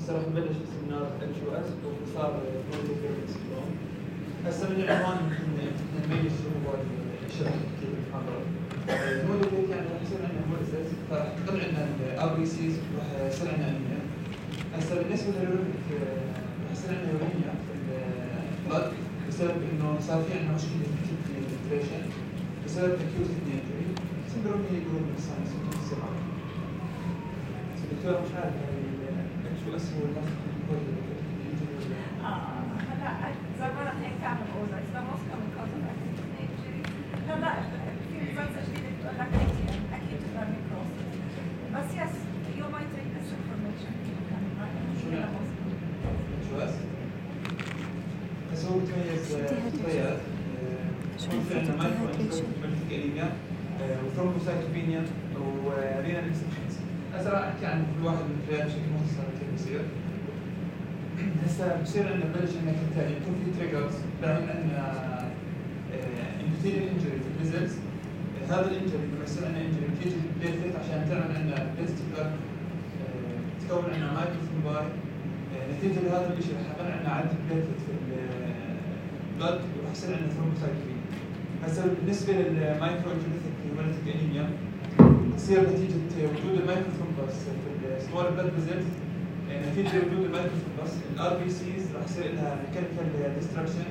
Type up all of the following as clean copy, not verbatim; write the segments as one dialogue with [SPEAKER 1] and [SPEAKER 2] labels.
[SPEAKER 1] هسه راح نبلش السيمينار اتش او اس باختصار هسه من العنوان نميز شو هو الشرح كيف المحاضره. الموديل يعني راح يصير عندنا موديلز، فراح تكون عندنا الار بي سيز وراح يصير عندنا انيميا. هسه بالنسبه للريبك راح يصير عندنا يورينيا في البلد بسبب انه صار في عندنا مشكله في الفلتريشن بسبب اكيوت كدني انجري. سندروم هي جروب الساينس السرعه. الدكتور مش عارف شو اسمه
[SPEAKER 2] هلا زمان هيك كانوا بقولوا اذا موسكا من كوزن اكيد هلا في مسلسل جديد بتقول لك اكيد ميكروس بس يس يو مايت تيك ذس انفورميشن
[SPEAKER 1] شو اس؟ بس هو بتميز طريقات في عندنا مايكروانيميا وثرومبوسايتوبينيا ورينال انسفشنسي. هسه راح احكي عن كل واحد من الثلاث بشكل مختصر كيف بصير. هسه بصير عندنا ببلش عندنا كالتالي يكون في تريجرز بيعمل عندنا انفيريال انجري في الفيزلز. هذا الانجري لما يصير عندنا انجري بتيجي البليتلت عشان تعمل عندنا بليتلت تكون عندنا مايكروفيباي. نتيجه لهذا الشيء رح يكون عندنا عدد بليتلت في البلد ورح يصير عندنا ثرومبوسايتوبينيا. هسه بالنسبه للمايكرو انجريتيك هيموليتيك انيميا تصير نتيجه وجود المايكروثرومبس في السمول بلاد فيزلز. نتيجه وجود المايكروثرومبس الار بي سيز راح يصير لها ميكانيكال ديستراكشن،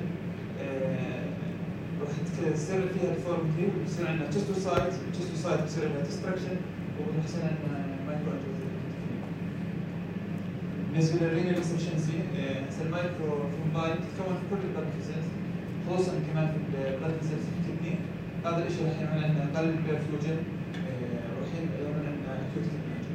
[SPEAKER 1] راح تصير فيها ديفورميتي ويصير عندنا تشيستوسايت بصير لها ديستراكشن وراح يصير عندنا مايكرو انجريتيك. بالنسبه للرينال انسفشنسي هسه المايكرو ثرومباي تتكون في كل البلاد فيزلز خصوصا كمان في البلاد فيزلز في الكدني. هذا الشيء راح يعمل عندنا قلل البرفيوجن وراح يعمل عندنا اكيوت كدني انجري.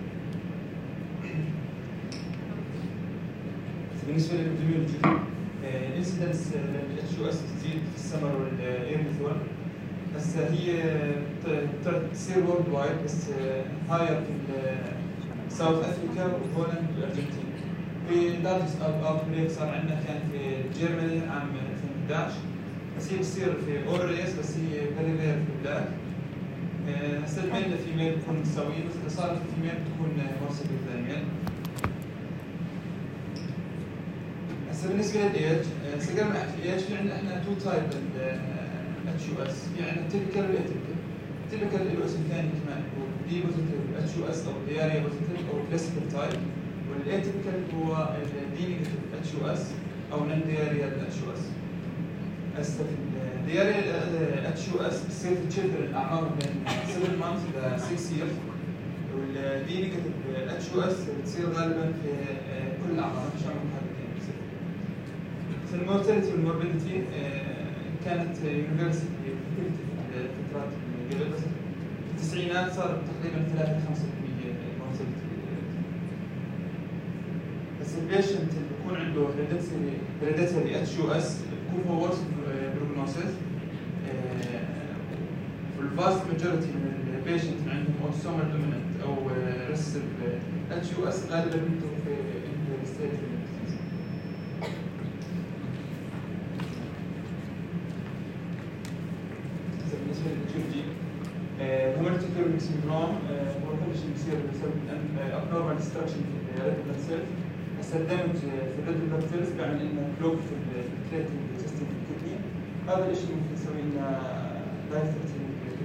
[SPEAKER 1] بالنسبه للابيديميولوجي الانسيدنس للاتش او اس تزيد في السمر والايرليثون. هسه هي تصير وورلد وايد بس هاير في ساوث افريكا وهولند والارجنتين. في لارجست اوت بريك صار عندنا كان في جيرماني عام 2011 بس هي بتصير في اوريس بس هي فيري رير في البلاد. هسه الميل للفيميل بتكون متساويين بس اذا صارت الفيميل بتكون مور سيفير ذان الميل. هسه بالنسبه للايج هسه قبل ما احكي الايج في عندنا احنا تو تايب اتش يو اس. في عندنا تيبيكال والاتيبيكال. التيبيكال له اسم ثاني كمان هو دي بوزيتيف اتش يو اس او دياريا بوزيتيف او كلاسيكال تايب. والاتيبيكال هو الدي نيجاتيف اتش يو اس او نون دياريا اتش يو اس. هسه في الدياريا اتش يو اس بتصير في تشيلدرن اعمارهم بين 7 مانثs ل 6 years. والدي نيجاتيف اتش يو اس بتصير غالبا في كل الاعمار مش عمر محددين بتصير. المورتاليتي والموربيديتي كانت يونيفرسال في الفترات اللي قبل بس في التسعينات صارت تقريبا 3 ل 5% مورتاليتي. بس البيشنت اللي بيكون عنده هيريديتري اتش يو اس بيكون هو ورث بروجنوسيس. والفاست ماجورتي من البيشنت اللي عندهم اوتوسومال دوميننت او ريسيسيف اتش يو اس غالبا بينتهوا في ستيج بالنسبه للجيولوجي هيموليتيك يورينيك سندروم هو كل شيء بيصير بسبب ابنورمال ديستراكشن في الريد بلاد سيلز. هسه الدمج في الريد بلاد سيلز بيعمل لنا كلوك في الكريتين سيستم في الكدني. هذا الشيء ممكن يسوي لنا دايفرتين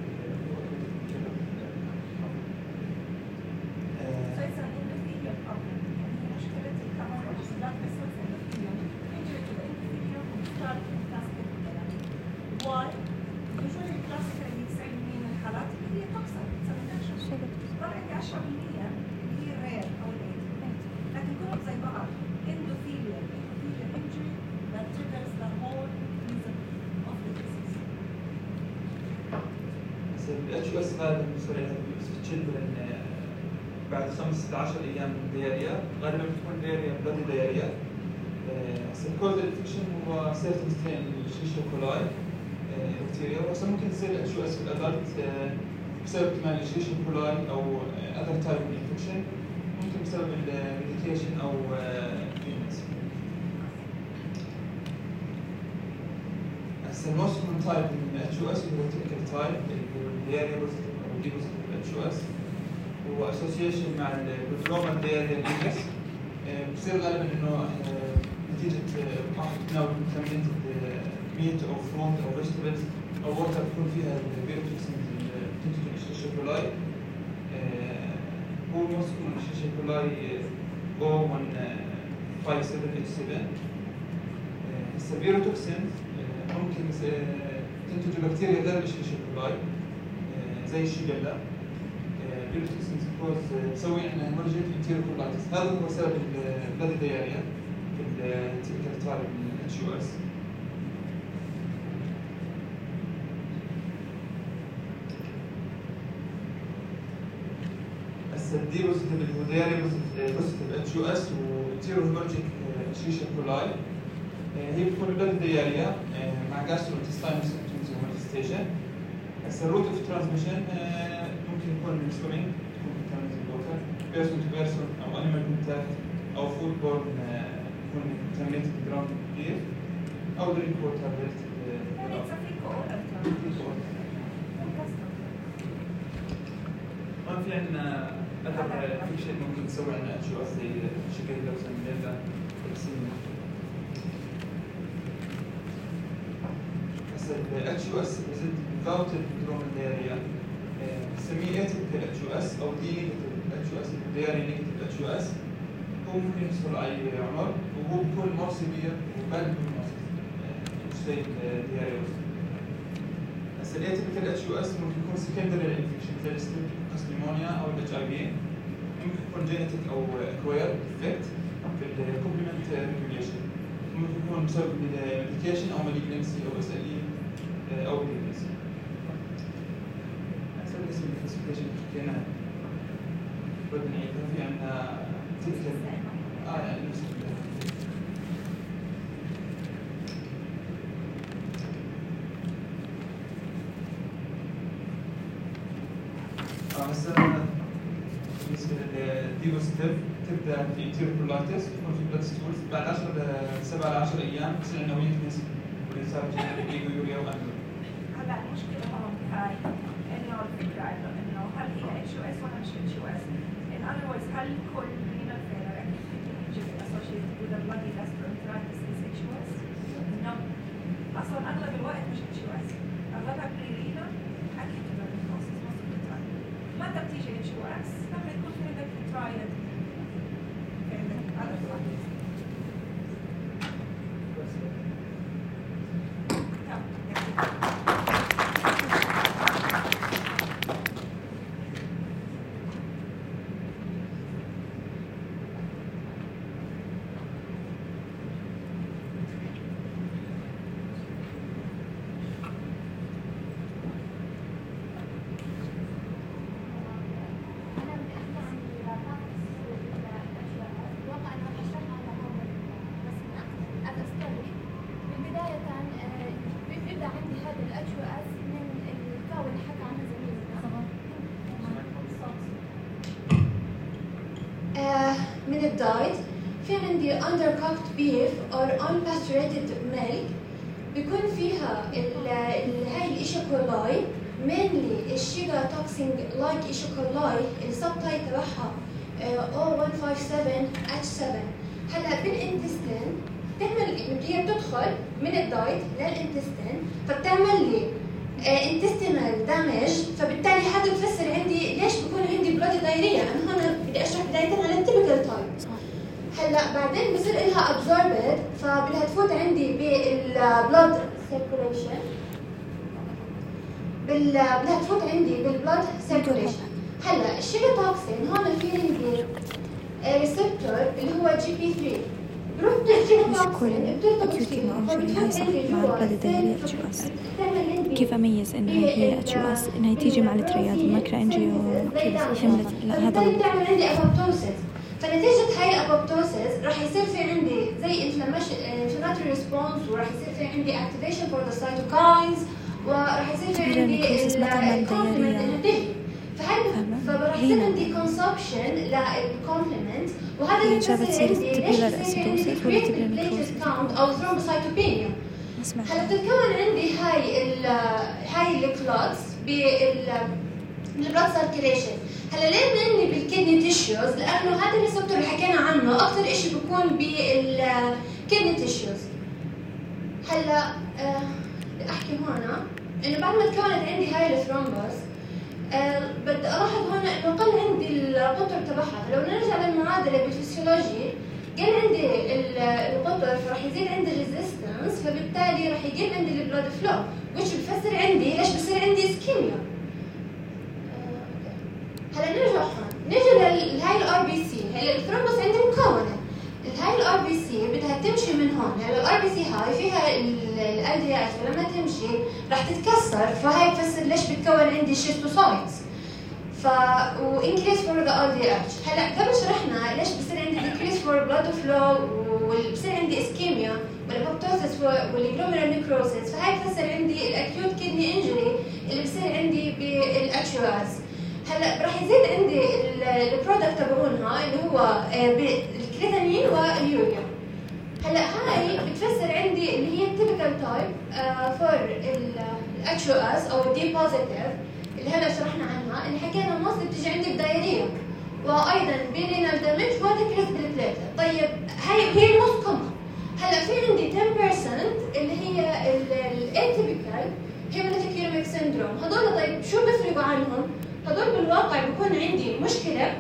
[SPEAKER 1] الاتش او اس غالبا بالنسبه لها في تشيلدرن بعد 5 ل 10 ايام من الدياريا غالبا بتكون دياريا بلادي دياريا. الكوز الانفكشن هو سيرتن سترين الشيشيا كولاي بكتيريا. وهسه ممكن تصير الاتش او اس في الادلت بسبب كمان الشيشيا كولاي او اذر تايب من الانفكشن ممكن بسبب الميديكيشن او فينس. هسه الموست كومن تايب من الاتش او اس هو التيبيكال تايب الدياريا بوزيتيف او دي بوزيتيف اتش او اس. هو اسوسيشن مع البروتروما دياريا ليجس بصير غالبا انه نتيجه واحد تناول كميه ميت او فروت او فيجيتابلز او ووتر بيكون فيها البيروتوكسينز اللي بتنتج الاشيشيا كولاي. هو موثوق من الاشيشيا كولاي O157H7. البيروتوكسينز ممكن تنتج بكتيريا غير الاشيشيا كولاي زي الشيجيلا. بيروتوكسينز تسوي عندنا هيموريجيك انتيروكولايتس. هذا هو سبب البلاد دياريا في التيبيكال ترايب من HUS. الدي بوزيتيف اللي هو دياري بوزيتيف HUS وتيرو هيموريجيك اشيشيا كولاي هي بتكون البلاد دياريا مع جاستروانتستاينال سيمبتومز ومانيفستيشن. الروت اوف ترانسميشن ممكن يكون من سويمنج، تكون contaminated water، بيرسون تو بيرسون او انيمال كونتاكت او فود بورن يكون contaminated ground beer او درينك ووتر ريليتد. ما في عندنا في شيء ممكن تسوي عندنا HUS زي شيجيلا وسالمونيلا وتكسيميا. HUS present without البرومال دياريا نسميه atypical HUS او D-negative HUS دياري negative HUS. هو ممكن يحصل أي عمر وهو بيكون more severe وبعد prognosis مش زي الدياريا. هسه atypical HUS ممكن يكون secondary infection زي الستريبتوكوكس نيمونيا او HIV. ممكن يكون genetic او acquired defect في complement regulation. ممكن يكون بسبب medication او malignancy او SLE او malignancy. هسه بالنسبه للكلاسيفيكيشن حكينا بدنا نعيدها. في عندنا typical يعني نفس هسه بالنسبه للدي بوزيتيف تبدا في انتيروكولايتس تكون في بلاد ستولز بعد 10 ل 7 ل 10 ايام بتصير عندنا ويكنس والانسان بيجي يوريا وانيمال.
[SPEAKER 2] هلا المشكله هون هاي انه الفكره انه هل هي HUS ولا مش HUS؟ in other words هل كل renal failure associated with a bloody gastroenteritis is HUS؟ no. اصلا اغلب الوقت مش HUS، اغلبها pre-renal acute tuberculosis most of the time. متى بتيجي HUS؟ لما يكون في عندك triad على الوقت.
[SPEAKER 3] من الدايت في عندي undercooked beef or unpasteurized milk بيكون فيها هاي الإيشيكولاي mainly الشيجا توكسين لايك إيشيكولاي السب تايب تبعها O157H7. هلا بالانتستين بتعمل هي بتدخل من الدايت للانتستين فبتعمل لي intestinal damage، فبالتالي هذا بفسر عندي ليش بكون عندي بلاد دايريا. انا هون بدي اشرح بدايه على التيبيكال تايب. هلا بعدين بصير لها absorbed فبدها تفوت عندي بالبلاد سيركوليشن بدها تفوت عندي بالبلاد سيركوليشن. هلا الشيجا توكسين هون في عندي ريسبتور اللي هو GP3 بروح بالشيجا توكسين بترتبط فيه فبتفوت عندي جوا
[SPEAKER 4] كيف اميز انها هي HUS انها تيجي مع الترياد الماكرا انجيو حملت؟ لا هذا
[SPEAKER 3] بتعمل عندي ابوبتوسيس. فنتيجه هاي الابوبتوسيس راح يصير في عندي زي inflammatory response وراح يصير في عندي activation for the cytokines وراح يصير في عندي الكومبلمنت انه فراح يصير عندي consumption للكومبلمنت وهذا اللي بيصير عندي ليش count او thrombocytopenia. هلا بتتكون عندي هاي الكلوتس بالبلاد سيركيليشن. هلا ليه بنني بالكدني تيشوز؟ لانه هذا الريسبتور اللي حكينا عنه اكثر شيء بتكون بالكدني تيشوز. هلا بدي احكي هون انه بعد ما تكونت عندي هاي الثرومبوس بدي الاحظ هون انه قل عندي القطر تبعها. لو نرجع للمعادله بالفسيولوجي قل عندي القطر فراح يزيد عندي الريزيستنس، فبالتالي راح يقل عندي البلود فلو، which بفسر عندي ليش بصير عندي اسكيميا. هلا نرجع هون نجي لهاي الار بي سي. هلا الثرومبوس عندي مكونه، هاي الار بي سي بدها تمشي من هون. هلا الار بي سي هاي فيها ال دي اتش، فلما تمشي راح تتكسر، فهاي بفسر ليش بتكون عندي شيستوسايتس وانكريس فور ذا ار دي اتش. هلا قبل شرحنا ليش بصير عندي ديكريس فور بلاد فلو وبصير عندي اسكيميا والابوبتوسيس والجلوميرال نيكروسيس، فهاي بفسر عندي الاكيوت كيدني انجري اللي بصير عندي بالاتش يو اس. هلا راح يزيد عندي البرودكت تبعونها اللي هو الكرياتينين واليوريا. هلا هاي بتفسر عندي اللي هي التيبيكال تايب فور الاتش او اس او الدي بوزيتيف اللي هلا شرحنا عنها، اللي حكينا موست بتيجي عندي بدايريه وايضا بالرينال دامج وديكريس بالبليتلت. طيب هي الموست كومن. هلا في عندي 10% اللي هي الاتيبيكال هيموليتيك يوريميك سيندروم. هذول طيب شو بيفرقوا عنهم؟ هذول بالواقع بكون عندي مشكله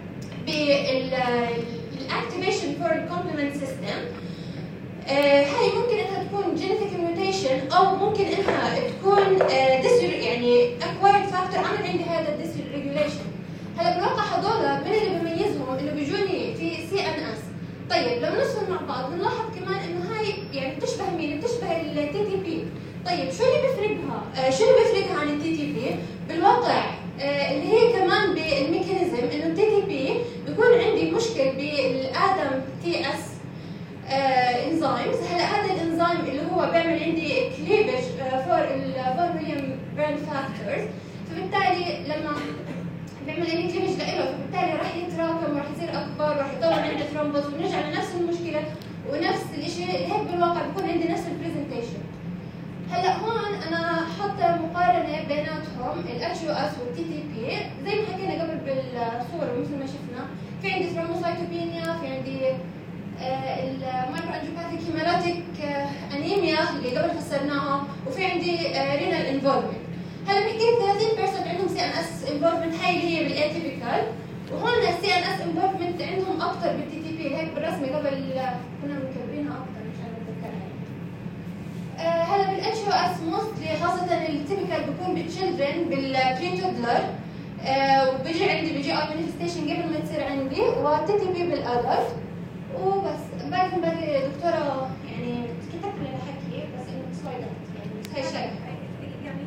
[SPEAKER 3] بالاكتيفيشن فور الكومبلمنت سيستم. هاي ممكن انها تكون جينيتيك ميوتيشن او ممكن انها تكون يعني اكوايرد فاكتور عمل عندي هذا الديسريجوليشن. هلا بالواقع هذول من اللي بيميزهم انه بيجوني في سي ان اس. طيب لو نصفهم مع بعض بنلاحظ كمان انه هاي يعني بتشبه مين؟ بتشبه التي تي بي. طيب شو اللي بيفرقها؟ عن التي تي بي؟ بالواقع اللي هي كمان بالميكانيزم انه التي تي بي بيكون عندي مشكل بالادم تي اس انزيمز. هلا هذا الانزيم اللي هو بيعمل عندي كليفج فور الفورميليوم بيرن فاكتورز، فبالتالي لما بيعمل عندي كليفج له فبالتالي راح يتراكم وراح يصير اكبر وراح يطور عندي ثرومبوس ونرجع لنفس المشكله ونفس الشيء. هيك بالواقع بيكون عندي نفس البرزنتيشن. هلا هون انا حاطه مقارنه بيناتهم الاتش يو اس والتي تي بي زي ما حكينا قبل بالصور ومثل ما شفنا. في عندي ثرومبوسايتوبينيا، في عندي المايكرو انجيوباثيك هيموليتيك انيميا اللي قبل فسرناها، وفي عندي رينال انفولفمنت. هلا بنحكي 30% عندهم سي ان اس انفولفمنت، هاي اللي هي بالاتيبيكال، وهون السي ان اس انفولفمنت عندهم اكثر بالتي تي بي. هيك بالرسمه قبل كنا مكبرينها اكثر مشان نتذكرها. هلا بالاتش او اس موستلي خاصه التيبيكال بيكون بالتشيلدرن بالبري تودلر، وبيجي عندي بيجي مانيفستيشن قبل ما تصير عندي، والتي تي بي بالادلت. وبس باقي دكتوره يعني كتبت لي الحكي بس انه سلايدات يعني هاي شيء
[SPEAKER 2] يعني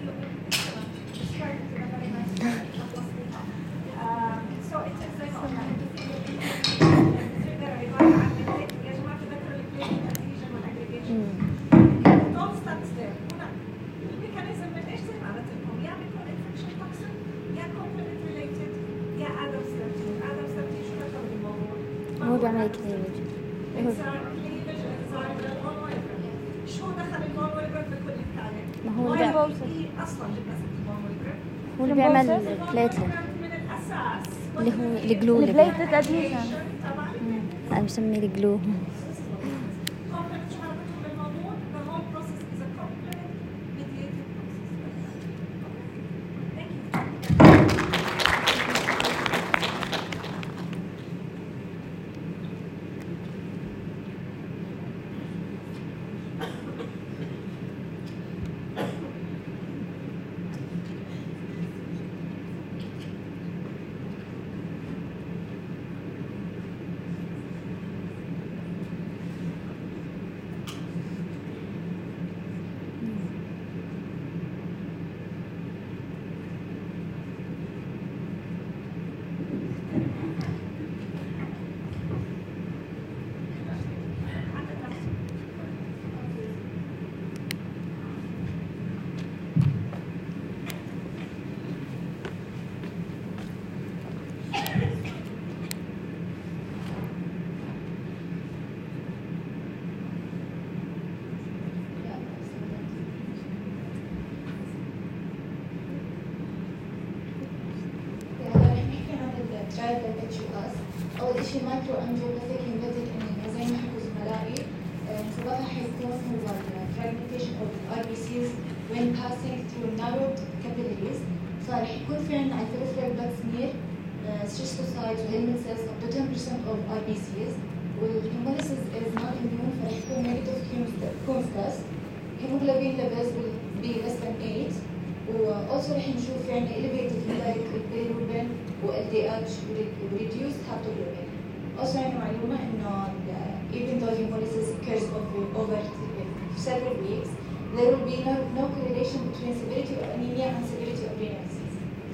[SPEAKER 2] so it is زي ما قلنا يا جماعه تذكروا البليتنج ادهيجن والاجريجيشن. don't stop there. هنا الميكانيزم من ايش زي ما قلت لكم، يا بيكون انفكشن توكسين يا كومبلمنت ريليتد يا ادم سترتين. ادم سترتين شو دخل بالموضوع؟
[SPEAKER 4] هو بيعمل كليفج.
[SPEAKER 2] شو دخل المون ويبرد بكل الثاني؟
[SPEAKER 4] ما هو اللي
[SPEAKER 2] اصلا جبنا ست المون ويبرد.
[SPEAKER 4] هو اللي بيعمل بليتلت
[SPEAKER 2] من الاساس
[SPEAKER 4] اللي هو الجلو اللي
[SPEAKER 5] البليتلت ادهيشن.
[SPEAKER 4] انا بسميه الجلو.
[SPEAKER 3] أول شيء مايكرو أنجيوباثيك هيموليتيك أنيميا زي
[SPEAKER 5] when passing through narrowed capillaries. فرح يكون في عندنا على peripheral blood smear schistocytes وhelminth cells up to 10% of RBCs. والhemolysis is not immune فرح يكون negative Coombs test. hemoglobin levels will be less than 8. وألسو رح نشوف في عندنا elevated indirect bilirubin و LDH و reduced haptoglobin. Also عندنا معلومة إنه even though hemolysis occurs over several weeks, there will be no correlation between severity of anemia and severity of renal disease.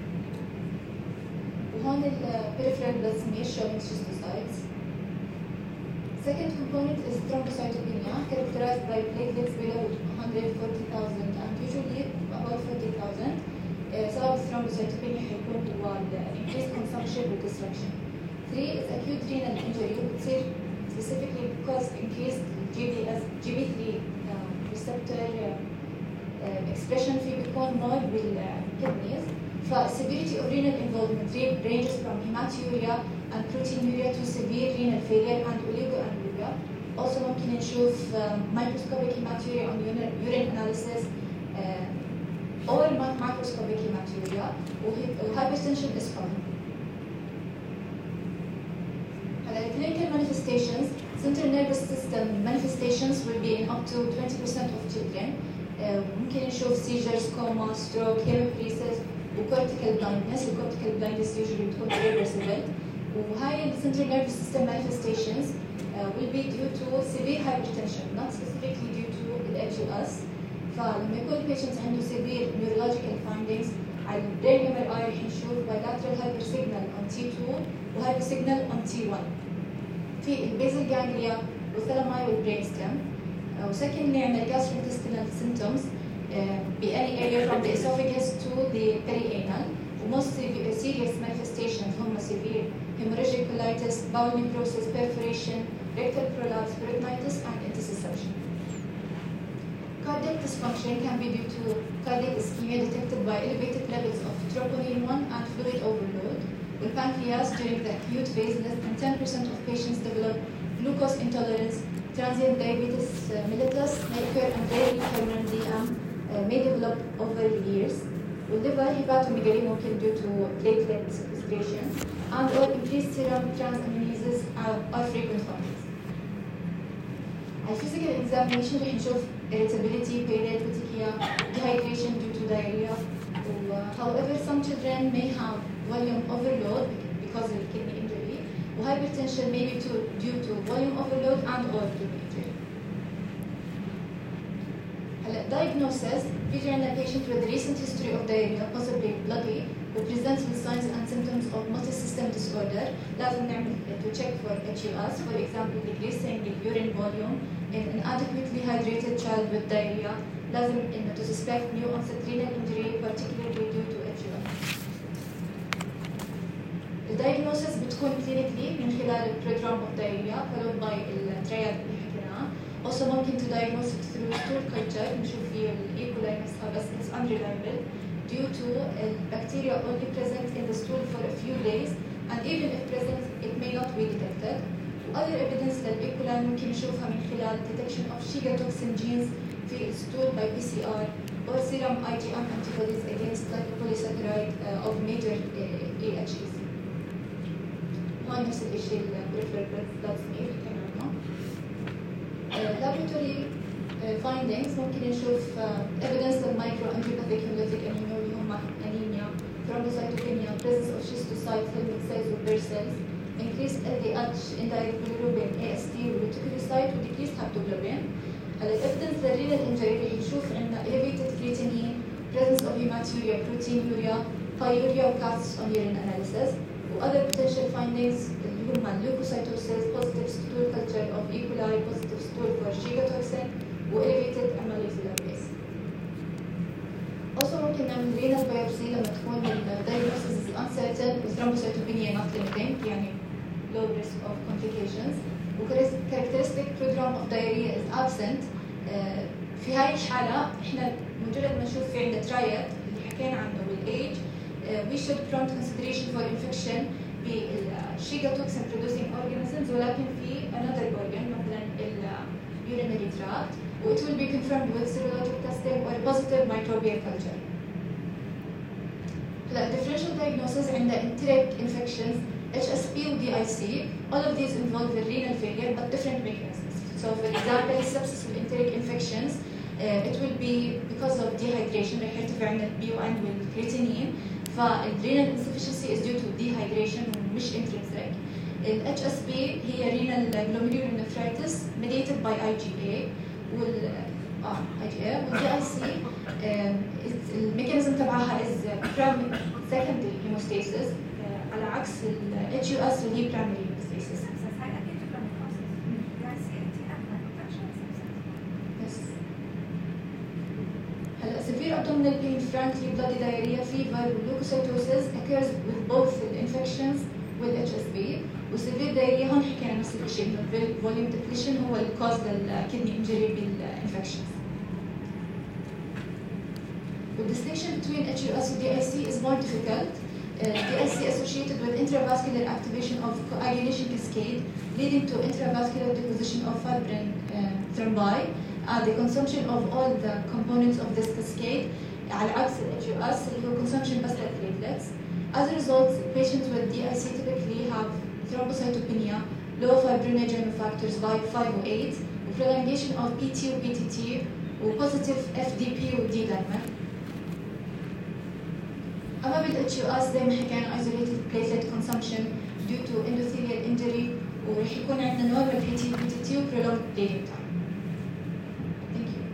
[SPEAKER 5] وهون peripheral blood smear showing schistocytes. Second component is thrombocytopenia, characterized by platelets below 140,000 and usually about 40,000. سبب thrombocytopenia حيكون هو increased consumption with disruption. 3 is acute renal injury بتصير specifically because increased GB3 receptor expression في بيكون more بالkidneys. فseverity of renal involvement ranges from hematuria and proteinuria to severe renal failure and oligoanuria. Also ممكن نشوف microscopic hematuria on urine analysis or macroscopic hematuria وhypertension is common. Clinical manifestations, central nervous system manifestations will be in up to 20% of children. ممكن نشوف seizures, coma, stroke, hemiparesis وcortical blindness. الcortical blindness usually بتكون irreversible. وهاي central nervous system manifestations will be due to severe hypertension, not specifically due to HUS. فلما يكون patient عنده severe neurological findings على brain MRI رح نشوف bilateral hypersignal on T2 وhypersignal on T1 في البيزل جانجليا والثالاماي والبرين ستيم. وسكندلي عندنا gastrointestinal symptoms بأني area from the esophagus to the perianal. وموست serious manifestations هم severe hemorrhagic colitis, bowel necrosis, perforation, rectal prolapse, peritonitis, and intussusception. Cardiac dysfunction can be due to cardiac ischemia detected by elevated levels of troponin 1 and fluid overload. With pancreas, during the acute phase, less than 10% of patients develop glucose intolerance. Transient diabetes mellitus may occur and rarely permanent DM may develop over years. With liver, hepatomegaly mungkin due to platelet secretion, and or increased serum transaminases are frequent findings. At physical examination, we can show irritability, pain, petechiae, dehydration due to diarrhea. However, some children may have volume overload because of kidney injury, or hypertension may be due to volume overload and or kidney injury. Diagnosis: feature in a patient with recent history of diarrhea, possibly bloody, who presents with signs and symptoms of multi-system disorder. لازم نعمل to check for HUS, for example, decreasing the urine volume in an inadequately hydrated child with diarrhea. لازم to suspect new onset renal injury, particularly due to HUS. The diagnosis بتكون clinically من خلال prodrome of diarrhea followed by الترياد اللي حكيناه. Also ممكن to diagnose it through stool culture نشوف فيه E. coli نفسها بس it's unreliable due to bacteria only present in the stool for a few days and even if present it may not be detected. Other evidence للE. coli ممكن نشوفها من خلال detection of Shiga toxin genes في stool by PCR or serum IgM antibodies against lipopolysaccharide of major AHEs. هون نفس الشيء peripheral blood smear كمان عنه. Laboratory findings ممكن نشوف evidence of microangiopathic hemolytic anemia اللي هم anemia, thrombocytopenia, presence of schistocytes, helminth cells و Behr cells, increased LDH, indirect bilirubin, AST reticulocyte و decreased haptoglobin. evidence للrenal injury اللي نشوف عندنا elevated creatinine, presence of hematuria, proteinuria, pyuria و casts on urine analysis. Other potential findings اللي هم leukocytosis, positive stool culture of E. coli, positive stool for Shiga toxin و elevated amyloid base. Also ممكن نعمل renal biopsy لما تكون diagnosis is uncertain و thrombocytopenia not limiting يعني low risk of complications و characteristic prodrome of diarrhea is absent. في هاي الحالة احنا مجرد ما نشوف في عندنا triad اللي حكينا عنه والage we should prompt consideration for infection بالشيجا toxin producing organisms ولكن في another organ مثلا urinary tract it will be confirmed with serologic testing or positive microbial culture. The differential diagnosis عند enteric infections HSP و DIC, all of these involve the renal failure but different mechanisms. So for example, sepsis and enteric infections, it will be because of dehydration, رح يرتفع عندنا الBUN والكرياتينين, فالrenal insufficiency is due to dehydration ومش intrinsic. HSP هي renal glomerulonephritis mediated by IgA والDIC الميكانيزم تبعها is secondary hemostasis على عكس HUS اللي هي primary hemostasis. Severe abdominal pain, frankly, bloody diarrhea, fever, leukocytosis occurs with both the infections والHSP. وسيفير diarrhea هون حكينا نفس الشيء، volume depletion هو الكوز للكدني injury بالinfections. The distinction between HUS and DIC is more difficult. DIC associated with intravascular activation of coagulation cascade, leading to intravascular deposition of fibrin thrombi, the consumption of all the components of this cascade, على عكس HUS اللي هو consumption بس platelets. As a result, patients with DIC typically have thrombocytopenia, low fibrinogen factors by 5 or 8, prolongation of PT or PTT, or positive FDP or D dimer. أما بالHUS دايما حكينا isolated platelet consumption due to endothelial injury ورح يكون عندنا normal PT or PTT و prolonged bleeding time. Thank you.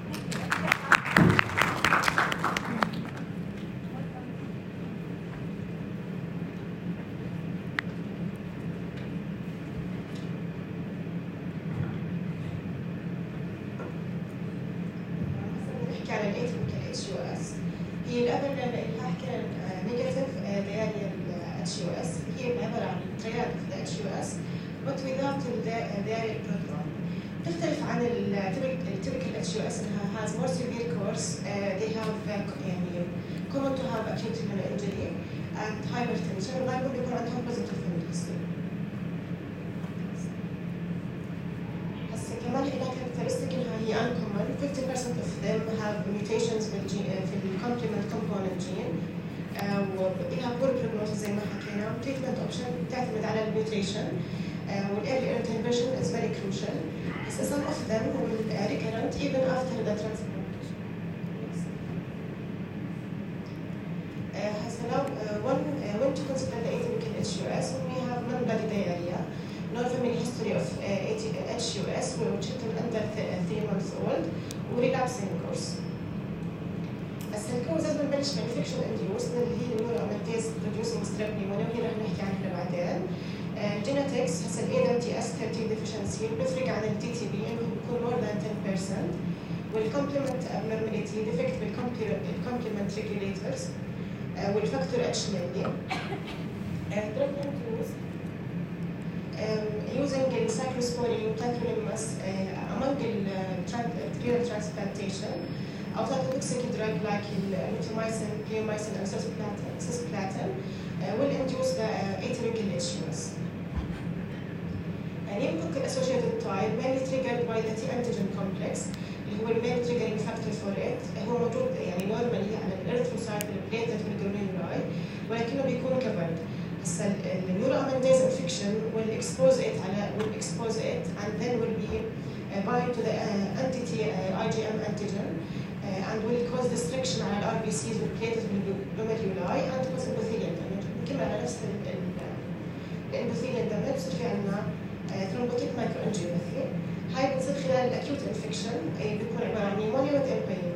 [SPEAKER 6] نحكي على الاتيبيكال HUS. هي قبل اللي حكي نيجاتيف دياريا HUS هي عباره عن ترياد HUS but without الدياريا protocol. تختلف عن التيبيكال HUS انها has more severe course. They have يعني common to have acute renal injury and hypertension وغالبا بيكون عندهم positive family history. هسه كمان لها characteristic انها هي uncommon. 50% of them have mutations في الcomplement component gene ولها poor prognosis زي ما حكينا. treatment option تعتمد على الميوتيشن والايرلي intervention is very crucial. So some of them will recurrent even after the transplantation. So now when to consider the atypical HUS, we have non-bloody diarrhea, no family history of HUS, which is under 3 months old, relapsing course. بس الكوز لازم نبلش بالانفكشن انديوس اللي هي النيوروامينتيز producing strep pneumonia وهي رح نحكي عنها بعدين. genetics هسه ال ADAMTS13 deficiency بيفرق عن ال TTP انه بيكون more than 10% والcomplement abnormality defect بالcomplement regulators والفاكتور H mainly. treatment using cyclosporine tacrolimus among renal transplantation أو toxic drug like mitomycin, pleomycin and cisplatin will induce the atypical HUS. Pneumococcal associated type mainly triggered by the T antigen complex اللي هو المين triggering factor for it. هو موجود يعني normally على الارثروسايت البليتلت والجرانيولاي ولكنه بيكون covered. هسه النيوروامينيز infection will expose it and then will be bind to the entity IgM antigen and will cause destruction على RBCs والبليتلت والجرانيولاي and cause endothelial damage. بنكمل على نفس الانdothelial damage بصير في عندنا thrombotic microangiopathy. هاي بتصير خلال الاكيوت انفكشن بيكون عباره عن نيمونيا وامبيما.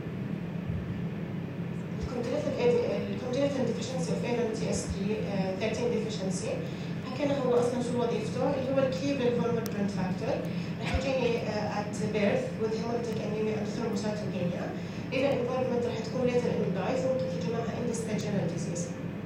[SPEAKER 6] الcongenital deficiency of ADAMTS13 deficiency حكينا هو اصلا شو وظيفته اللي هو الكليفر هرمون فاكتور رح يجيني at birth with hemolytic anemia and thrombocytopenia. اذا involvement رح تكون later in life وممكن تيجي معها end-stage renal disease.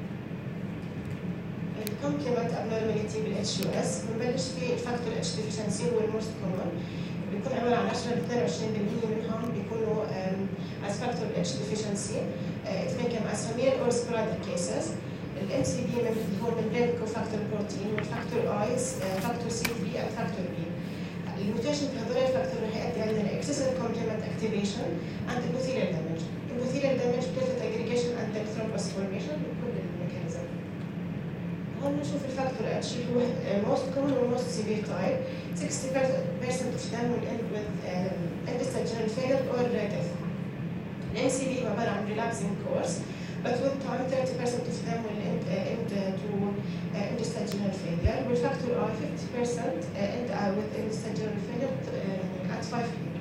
[SPEAKER 6] complement abnormality بالHUS بنبلش في الفاكتور H deficiency هو الموست كومن بيكون عباره عن 10 ل 22% منهم بيكونوا as factor H deficiency. It may come as familial or sporadic cases. MCP اللي هو membrane cofactor protein والفاكتور I factor C3 and factor B. الموتيشن في هذول الفاكتور رح يؤدي عندنا excessive complement activation and endothelial damage. Endothelial damage platelet aggregation and thrombus formation بكل الميكانيزم. هون بنشوف الفاكتور H اللي هو most common و most severe type. 60% of them will end with end-stage failure or death. NCD عبارة عن relapsing course, but with time 30% of them will end to end-stage failure. With factor I 50% end with end-stage failure at 5 years.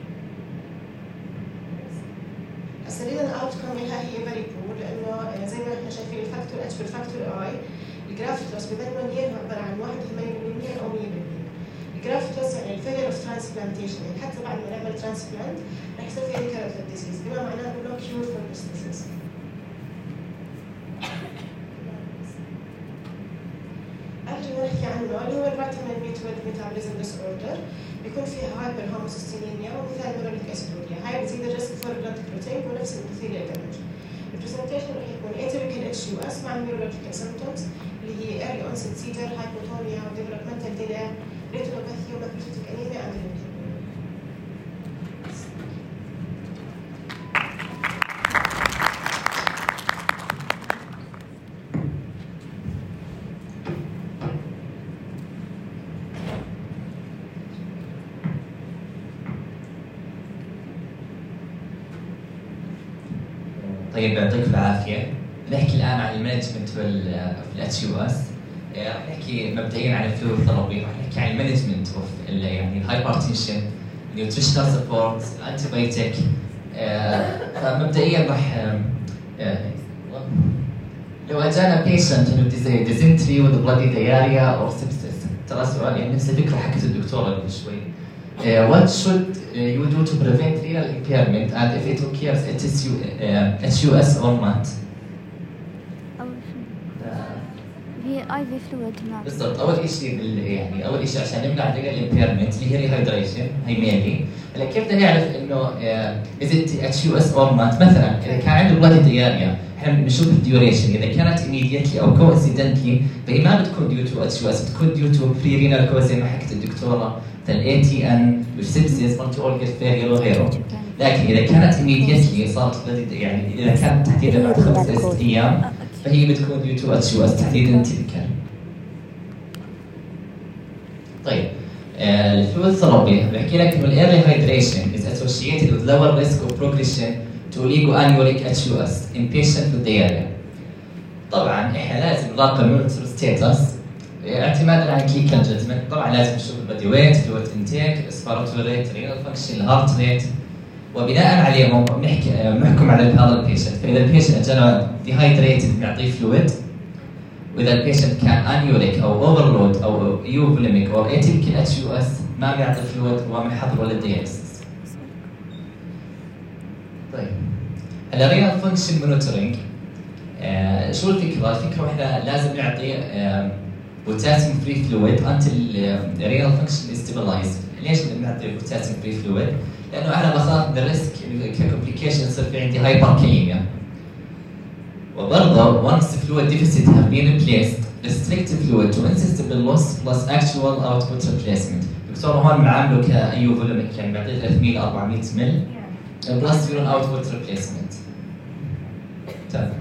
[SPEAKER 6] السرير الاوتكم لها هي very poor لانه زي ما احنا شايفين الفاكتور H والفاكتور I الجرافت لوس within 1 year عبارة عن 81% أو 100%. الجرافت لوس يعني الفيلير اوف ترانسبلانتيشن، يعني حتى بعد ما نعمل ترانسبلانت رح يصير في recurrent disease بما معناه انه no cure for this disease. آخر ما نحكي عنه اللي هو الفيتامين B12 metabolism disorder، بيكون فيها هايبر هوموسيستينيميا ومثال ميلانيك اسيدوريا، هاي بتزيد الريسك فور بلاد كلوتينج ونفس الانثيليال دامج. البرزنتيشن رح يكون atypical HUS مع neurological symptoms اللي هي early onset seizure, hypotonia, developmental delay, retinopathy, macrophytic anemia and leukemia.
[SPEAKER 7] طيب يعطيكم العافية. نحكي الآن عن المانجمنت في الاتش يو اس. رح نحكي مبدئيا عن الفلويد ثيرابي، رح نحكي عن المانجمنت اوف يعني الهايبرتنشن، نيوتريشنال سبورت، انتي بايوتيك. فمبدئيا رح لو اجانا بيشنت انه ديزنتري وذ بلادي دياريا او سبسس، ترى سؤال يعني نفس الفكرة حكت الدكتورة قبل شوي. What should you do to prevent renal impairment and if it occurs HUS or not?
[SPEAKER 4] هي اي في فلويد
[SPEAKER 7] بالضبط. اول شيء يعني اول شيء عشان نمنع renal impairment اللي هي ريهايدريشن هي مينلي. هلا كيف بدنا نعرف انه is it HUS or not؟ مثلا اذا كان عنده بلاد دياريا احنا بنشوف الديوريشن، اذا كانت immediately او coincidentally فهي ما بتكون due to HUS، بتكون due to pre-renal cause زي ما حكت الدكتوره الATN والسبسيس مالتي اورجن فيلير وغيره. لكن اذا كانت immediately صارت يعني اذا كانت تحديدا بعد 5 ايام فهي بتكون due to HUS تحديدا تذكر. طيب الفلويد ثيرابي بحكي لك انه الايرلي هايدريشن is associated with lower risk of progression to oligoanuric HUS in patients with diarrhea. طبعا احنا لازم نراقب المونيتور ستاتس اعتمادا على كلينيكال جادجمنت. طبعا لازم نشوف البادي ويت، فلويد انتيك، اسبيراتوري ريت، رينال فانكشن، الهارت ريت، وبناء عليهم بنحكم على هذا البيشنت. فاذا البيشنت جانا ديهايدريتد بنعطيه فلويد، واذا البيشنت كان انيوريك او اوفرلود او يوفوليميك او اتيبيكال اتش يو اس ما بنعطي فلويد وما بنحضره للدياليسيس. طيب هلا رينال فانكشن مونيتورنج شو الفكره؟ الفكره احنا لازم نعطي بوتاسيوم فري فلويد until renal function is stabilized. ليش بدنا نعطي بوتاسيوم فري فلويد؟ لانه انا بخاف من الريسك ككومبليكيشن يصير في عندي هايبركاليميا. وبرضه once the fluid deficit have been replaced, restrict the fluid to insensible loss plus actual output replacement. الدكتور هون معامله كايوفوليميك يعني بيعطيه 300 ل 400 مل بلس يورين اوتبوت ريبليسمنت. تمام.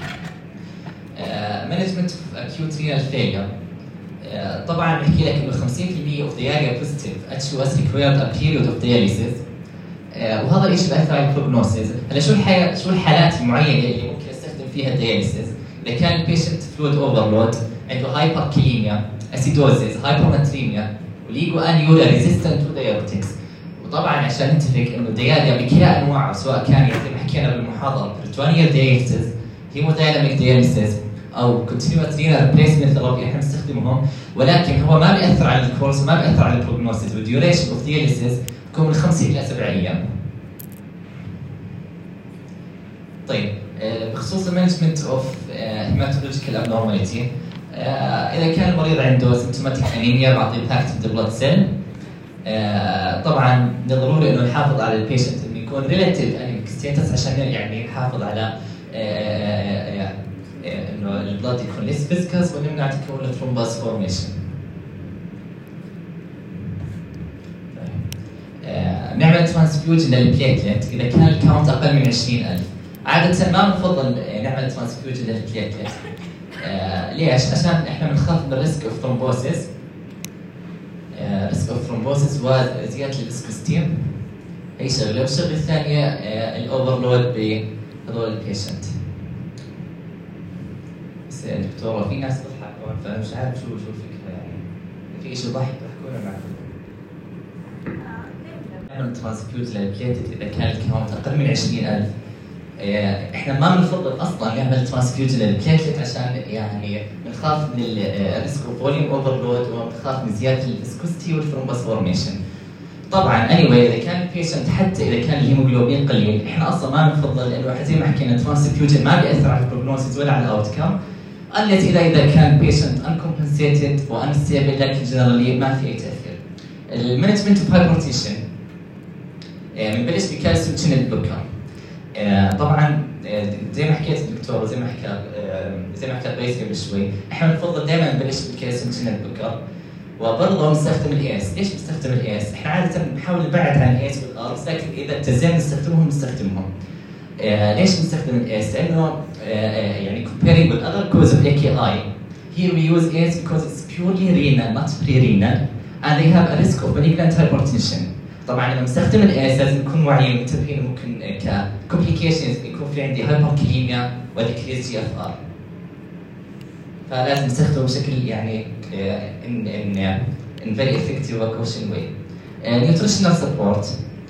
[SPEAKER 7] مانجمنت اوف اكيوت رينال فيلير. طبعا بحكي لك انه 50% of diarrhea positive HUS required a period of dialysis. وهذا الشيء بأثر على البروجنوسيس. هلا شو الحالات المعينه اللي ممكن استخدم فيها الدياليسيس؟ اذا كان البيشنت فلويد اوفرلود، عنده هايبركاليميا، اسيدوزيس، هايبرناتريميا، وليجو انيوريا ريزيستنت تو دايوريتكس. وطبعا عشان نتفق انه الدياليا بكلا انواعها سواء كان مثل ما حكينا بالمحاضره بريتونيال دياليسيس، هيمودايناميك دياليسيس او كونتينوس رينال ريبليسمنت ثيرابي احنا بنستخدمهم، ولكن هو ما بياثر على الكورس وما بياثر على البروجنوسيس، والديوريشن اوف دياليسيس بتكون من 5 الى 7 ايام. طيب بخصوص المانجمنت اوف هيماتولوجيكال ابنورماليتي، اذا كان المريض عنده سيمتوماتيك انيميا بعطيه باكتد بلاد سيل. طبعا من الضروري انه نحافظ على البيشنت انه يكون ريلاتيف انيميك ستاتس عشان يعني نحافظ على انه البلاد يكون ليس فيسكس ونمنع تكون ثرومبوس فورميشن. نعمل ترانسفيوجن للبليتلت اذا كان الكاونت اقل من 20,000. عاده ما بنفضل نعمل ترانسفيوجن للبليتلت. ليش؟ عشان احنا بنخاف من الريسك اوف ثرومبوسيس، ريسك اوف ثرومبوسيس وزياده الفيسكوستي. هي شغله، والشغله الثانيه الاوفرلود بهذول البيشنت. بس يا دكتوره في ناس تضحك هون، فانا مش عارف شو الفكره يعني. في شيء ضحك تحكونا معكم. نعمل ترانسفيوز للبليتلت اذا كان الكاونت اقل من 20,000. احنا ما بنفضل اصلا نعمل ترانسفيوز للبليتلت عشان يعني بنخاف من الريسك اوف فوليوم اوفرلود، وبنخاف من زياده الفيسكوستي والثرومبوس فورميشن. طبعا اذا كان البيشنت حتى اذا كان الهيموجلوبين قليل، احنا اصلا ما بنفضل، لانه زي ما حكينا ترانسفيوجن ما بياثر على البروجنوسيس ولا على الاوتكم، اذا كان بيشنت انكمبنسيتد وانستيبل، لكن جنرالي ما في اي تاثير. المانجمنت اوف هايبرتنشن بنبلش بكالسيوم شانل بلوكر. طبعا زي ما حكيت الدكتور وزي ما حكى الرئيس قبل شوي، احنا بنفضل دائما نبلش بالكالسيوم شانل بلوكر، وبرضه بنستخدم الايس. ليش بنستخدم الايس؟ احنا عاده بنحاول نبعد عن الايس والارز، لكن اذا اتزمنا نستخدمهم. ليش بنستخدم الايس؟ لانه يعني comparing with other cause of AKI, here we use ACE because it's purely renal, not pre-renal, and they have a risk of malignant hypertension. طبعا لما نستخدم الايس لازم نكون واعيين ومنتبهين، ممكن ككومبليكيشنز يكون في عندي هايبركاليميا وديكريز جي اف ار، فلازم نستخدمه بشكل يعني in very effective وكوشن واي. nutritional support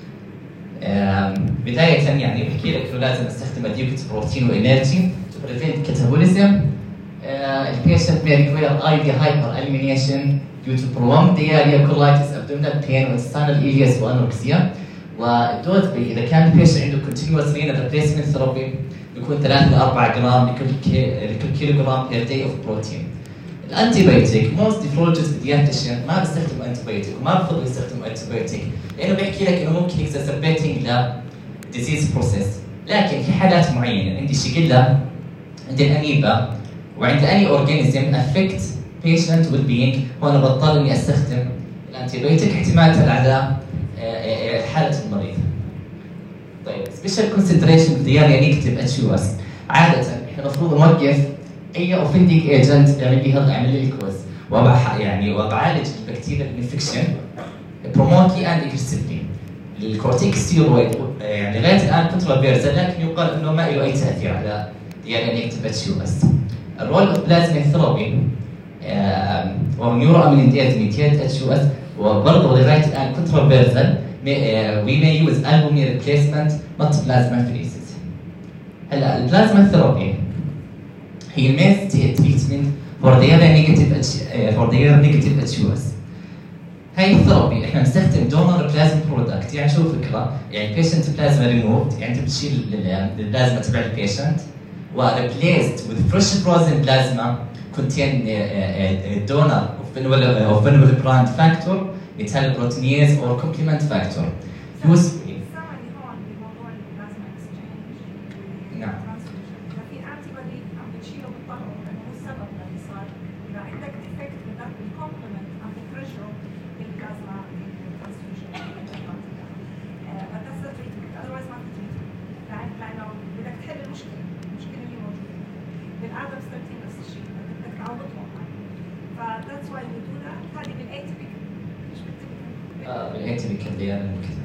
[SPEAKER 7] بداية يعني بحكي لك انه لازم استخدم adequate بروتين وانرجي to prevent catabolism. البيشنت may require IV hyperelimination due to prolonged diarrhea, colitis, abdominal pain, intestinal ileus وانوركسيا. والدوز اذا كان البيشنت عنده continuous renal replacement therapy بيكون 3 ل 4 جرام لكل كيلو جرام per day of protein. الانتيبيوتيك most nephrologists pediatrician ما بيستخدم انتيبيوتيك، وما بفضل يستخدم انتيبيوتيك لانه بيحكي لك انه ممكن exacerbating ل disease process. لكن في حالات معينه عندي شيجيلا، عندي الانيبا، وعند اني اورجانيزم افكت بيشنت ويل بينج، هون بضطر اني استخدم الانتيبيوتيك اعتمادا على حاله المريض. طيب سبيشال كونسيدريشن بدياريا نيجاتيف اتش يو اس، عاده احنا المفروض نوقف اي اوفندينج ايجنت يعمل لي الكوز، وبعالج البكتيريا الانفكشن بروموتلي اند اجريسيفلي. الكورتيكوستيرويد يعني لغايه الان كونتروفيرسال، لكن يقال انه ما له اي تاثير على دياريا نيجاتيف اتش يو اس. الرول اوف بلازما ثيرابي ونيورو اميليديز ميتيت اتش يو اس، وبرضه لغايه الان كونتروفيرسال. we may use albumin replacement not plasma pheresis. هلا البلازما ثيرابي هي المين تريتمنت for the negative HUS. هاي الثيرابي احنا بنستخدم دونر بلازما برودكت. يعني شو الفكره؟ يعني البيشنت بلازما ريموفد، يعني انت بتشيل البلازما تبع البيشنت وريبليسد with fresh frozen plasma contain donor of vulnerable brand factor, metalloproteinase or complement factor. نعم.
[SPEAKER 2] في انتي بودي عم بتشيله بالطهر لانه هو السبب اللي صار. اذا عندك ديفكت بدك الكومبلمنت عم بترجعه بالبلازما ترانسفيوجن. بس تريتمنت اذروايز ما في تريتمنت، لانه بدك تحل المشكله اللي موجوده. بالعاده بستخدم نفس الشيء، بدك تعوضهم. فذاتس واي وي دو ذات. هذه بالاتيبيكال مش
[SPEAKER 7] بالاتيبيكال ديالنا ممكن.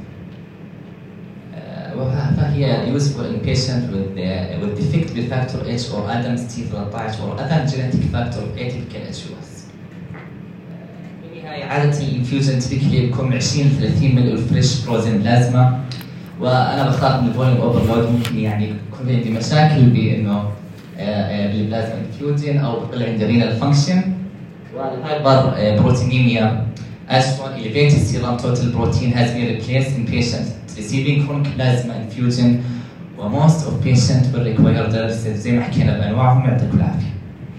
[SPEAKER 7] فهي useful in patient with defect factor H or Adams T13 or other genetic factor of atypical HUS. بالنهاية عادة الانفيوجن تبيكلي بيكون 20 ل 30 ملي فريش فروزن بلازما، وانا بخاف من الفوليوم اوفرلود، ممكن يعني يكون عندي مشاكل بانه بالبلازما انفيوجن او بقل عندي رينال فانكشن. والهايبر بروتينيميا as shown elevated serum total protein has been replaced in patients receiving chronic plasma infusion, و most of patients will require dialysis زي ما حكينا بانواعهم. يعطيكم العافيه.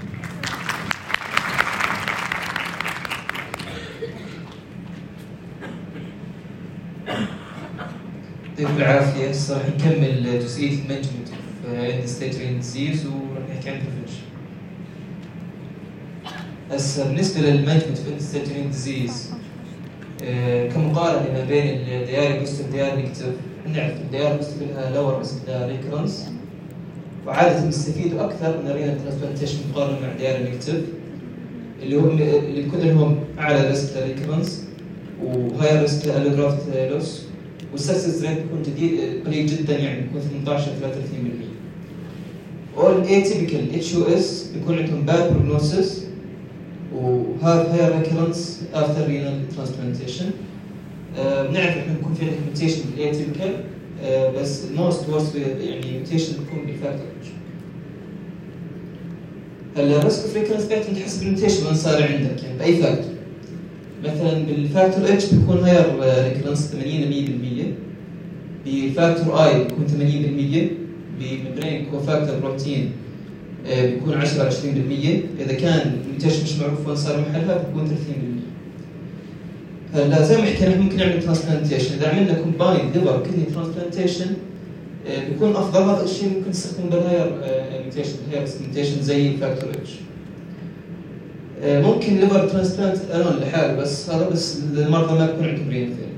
[SPEAKER 8] يعطيكم العافيه. هسه راح نكمل جزئيه المانجمنت اوف ستيج رين ديزيز وراح نحكي عن البريفنشن. هسه بالنسبه للمانجمنت اوف ستيج رين ديزيز كمقارنة ما بين الدياري بوستيف والدياري نيجاتيف، نعرف الدياري بوستيف لها لور ريسك للريكرنس، وعادة بيستفيدوا أكثر من الرينال ترانسبلانتيشن مقارنة مع الدياري نيجاتيف اللي بيكون لهم أعلى ريسك للريكرنس وهاير ريسك للألوجرافت لوس، والسكسس ريت بيكون قليل جدا، يعني بيكون 18 إلى 30%. all atypical HUS بيكون عندهم bad prognosis وهذا higher recurrence after renal transplantation. بنعرف إحنا بيكون في عندنا mutation بالatypical بس most worst يعني mutation بيكون بالفاكتور H. هلا risk of recurrence بيعتمد حسب الميوتيشن وين صار عندك، يعني بأي فاكتور. مثلا بالفاكتور H بيكون higher recurrence 80 100%، بفاكتور I بيكون 80%، بممبرين كوفاكتور بروتين بيكون 10 20%، إذا كان الميوتيشن مش معروف وين صار محلها بيكون 30%. هلا زي ما حكينا ممكن نعمل ترانسبلانتيشن، إذا عملنا كومبايند ليفر كدني ترانسبلانتيشن بيكون أفضل. هذا الشيء ممكن نستخدم بالهاير ميوتيشن زي فاكتور اتش. ممكن ليفر ترانسبلانت الون لحاله، بس هذا بس المرضى ما بيكون عندهم رين فيل.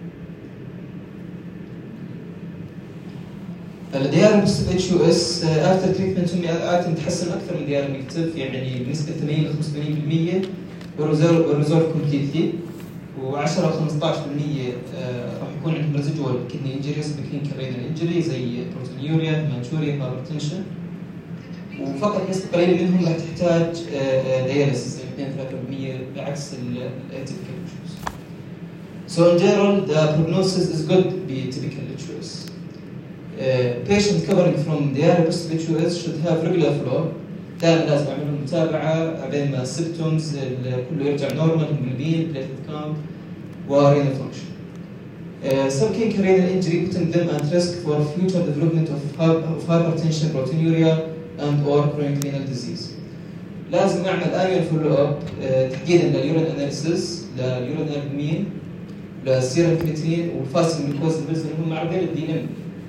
[SPEAKER 8] الديار بوستيف اتش يو اس افتر تريتمنت هم عادة تتحسن اكثر من ديار نيجاتيف، يعني بنسبه 80 ل 85% وريزولف كومبليتلي، و10 ل 15% راح يكون عندهم ريزيدوال كدني انجريز بكلينيكال رينال انجري زي بروتينيوريا، مانشوريا، هايبرتنشن، وفقط نسبه قليله منهم راح تحتاج دياليسيس 2-3% بعكس الاتيبيكال اتشوز. So in general the prognosis is good بtypical HUS. Patients covering from diarrhea positive HUS should have regular follow-up. دائما لازم اعمل متابعه بين ما السيمبتومز كله يرجع نورمال، هيموجلوبين، بليتلت كاونت، ورينال فانكشن. Some clinical renal injury putting them at risk for future development of hypertension, proteinuria, and/or chronic renal disease. لازم نعمل annual follow-up تحديدا لليورين اناليسيس، لليورين البومين، للسيرم كرياتين، والفاستنج جلوكوز ليفلز اللي هم معرضين للدي ام.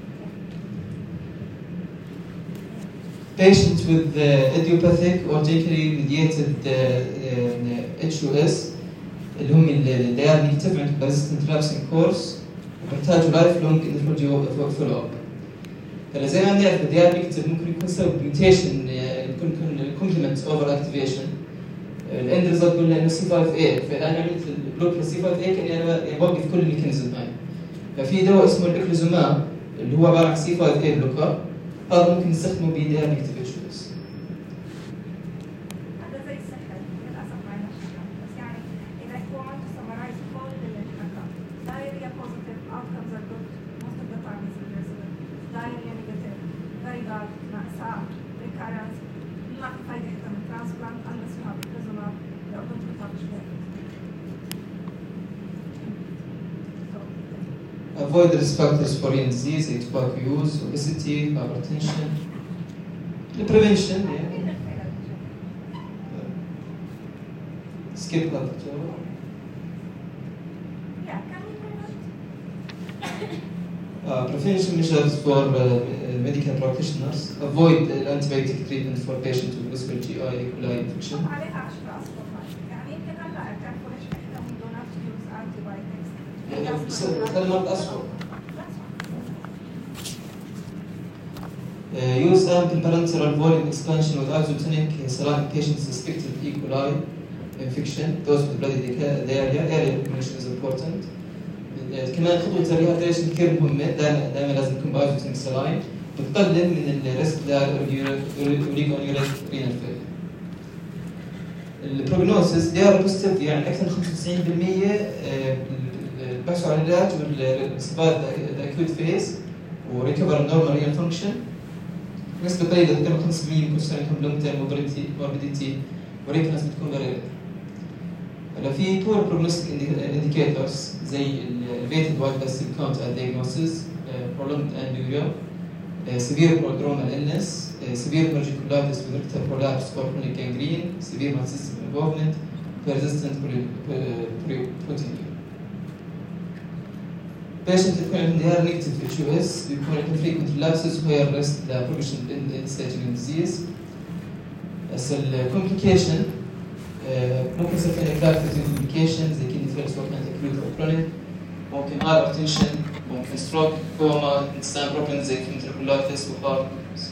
[SPEAKER 8] Patients with idiopathic or genetically mediated HUS اللي هم الديار نيجاتيف عندهم persistent relapsing course وبيحتاجوا لايف لونج individual فولو اب. هلا زي ما بنعرف الديار نيجاتيف ممكن يكون سبب ميوتيشن، يكون كومبلمنت اوفر اكتيفيشن. الاند ريزلت قلنا انه C5A، فاذا انا عملت البلوك لC5A كاني انا بوقف كل الميكانيزم هاي. ففي دواء اسمه الاكليزوماب اللي هو عباره عن C5A بلوكر، هذا ممكن نستخدمه بديار نيجاتيف HUS.
[SPEAKER 2] هذا زي السحر للاسف ما لنا شغل، بس يعني اذا هو عم تسمرايز كل اللي حكى، diarrhea positive outcomes are good most of the time is irreversible. diarrhea negative very bad، مأساة، recurrence، ما في فايدة حتى من transplant unless you have eculizumab لو كنت بتعالج فيها.
[SPEAKER 8] Avoid risk factors for renal disease, tobacco use, obesity, hypertension. The prevention, skip that.
[SPEAKER 2] Yeah, can we prevent?
[SPEAKER 8] Prevention measures for medical practitioners. Avoid antibiotic treatment for patients with possible GI E. coli infection.
[SPEAKER 2] عليها 10 أصفر، يعني يمكن هلا تعرفوا ليش احنا we do not use antibiotics.
[SPEAKER 8] كلمات أصفر. Use ample parenteral volume expansion with isotonic saline patients suspected E. coli infection. Those with bloody diarrhea. Early recognition is important. كمان خطوة الريهابيليشن كثير مهمة، دائما لازم يكون بايزوتونيك سلاين، بتقلل من الريسك للأوليغونيوريك رينال فيلير. البروجنوسيس ديار بوزيتيف يعني أكثر من 95% بحثوا عن العلاج والسبات الأكيوت فيز وريكفر نورمال رينال فانكشن. نسبة قليلة تقريبا 5% بيكون عندهم لونج تيرم موربيديتي وريكنس بتكون قليلة. هلا في poor prognostic indicators زي elevated white blood cell count at diagnosis, prolonged anuria, severe prodromal illness, severe diverticulitis with rectal prolapse or chronic gangrene, severe multisystem involvement, persistent proteinuria. Patient اللي يكون عندهم ديار نيجاتيف HUS بيكون عندهم frequent relapses وهي risk progression in stage renal disease. بس الcomplication ممكن يصير فيها كلاك complications زي kidney ريفلكس سواء كانت اكيوت او كرونيك، ممكن هايبرتنشن، ممكن ستروك، كوما، انسان بروبلم زي فنتريكولايتس وهارت